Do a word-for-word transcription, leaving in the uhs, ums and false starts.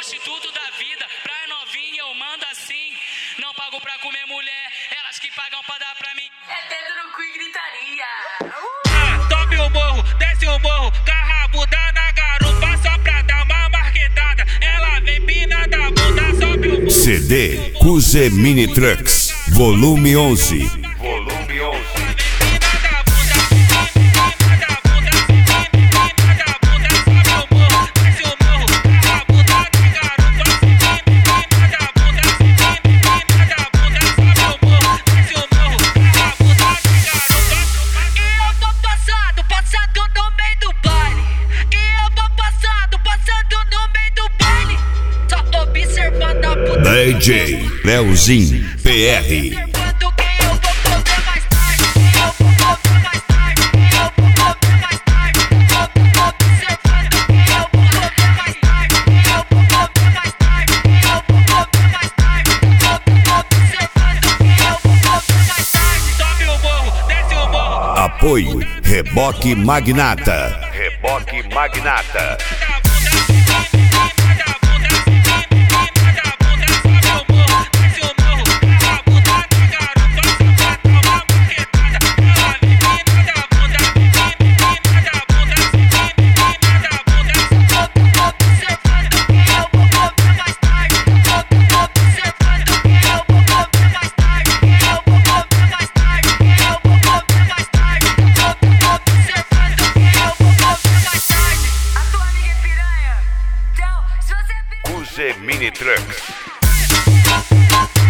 prostituto da vida, pra novinha eu mando assim. Não pago pra comer mulher, elas que pagam pra dar pra mim. É dedo no cu e gritaria. Uh! Ah, sobe o morro, desce o morro, carrabuda na garupa só pra dar uma marquetada. Ela vem pina da bunda, sobe o morro. C D Kuze Mini Trucks, volume onze. Volume onze. D J Leozinho P R. Apoio Reboque Magnata. Reboque Magnata. Kuze Mini Trucks.